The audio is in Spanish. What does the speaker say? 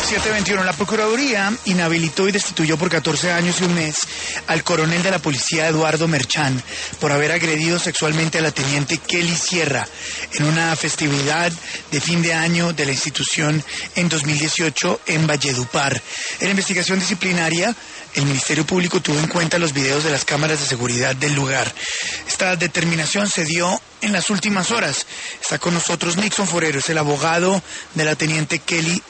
7:21. La Procuraduría inhabilitó y destituyó por 14 años y un mes al coronel de la policía Eduardo Merchán por haber agredido sexualmente a la teniente Kelly Sierra en una festividad de fin de año de la institución en 2018 en Valledupar. En la investigación disciplinaria, el Ministerio Público tuvo en cuenta los videos de las cámaras de seguridad del lugar. Esta determinación se dio en las últimas horas. Está con nosotros Nixon Forero, es el abogado de la teniente Kelly